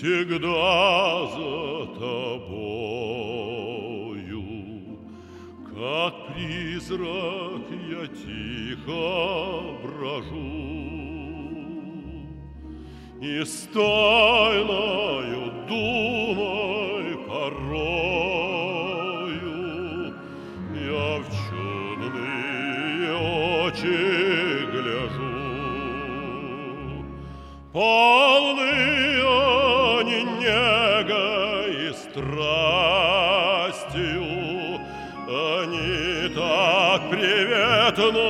всегда за тобою, как призрак я тихо брожу, и с тайною думой порою я в чудные очи гляжу. Полны они негой и страстью, они так приветно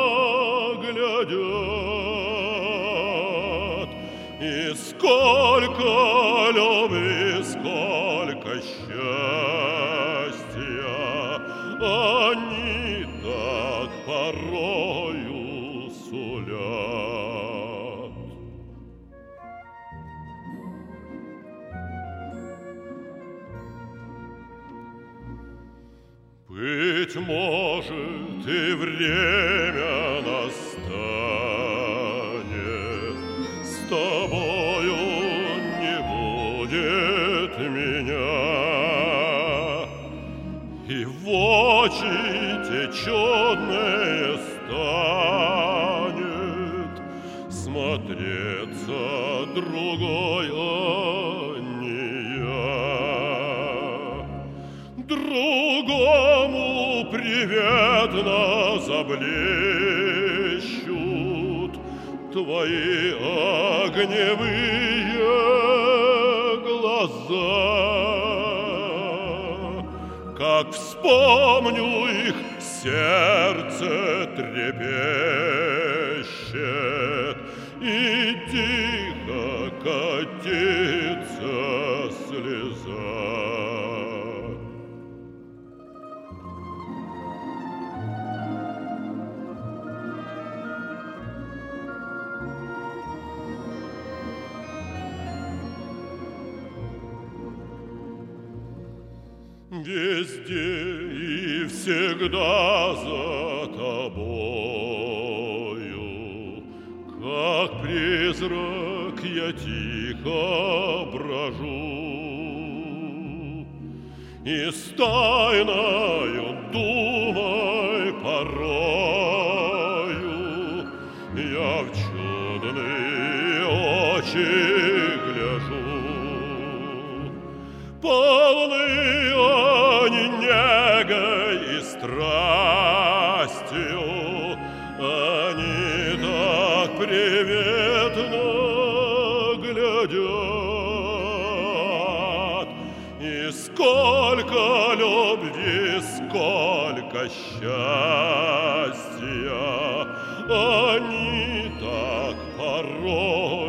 глядят, и сколько любви, сколько счастья они так порою сулят. Быть может, и время настанет, с тобою не будет меня, и в очи те чудные станет смотреться другой, а не я. Другому приветно заблещут твои огневые глаза. Как вспомню их, сердце трепещет, и тихо катится слеза. Везде и всегда за тобою, как призрак я тихо брожу, и с тайною думой порою я в чудные очи гляжу. Полны они негой и страстью, они так приветно глядят, и сколько любви, сколько счастья они так порой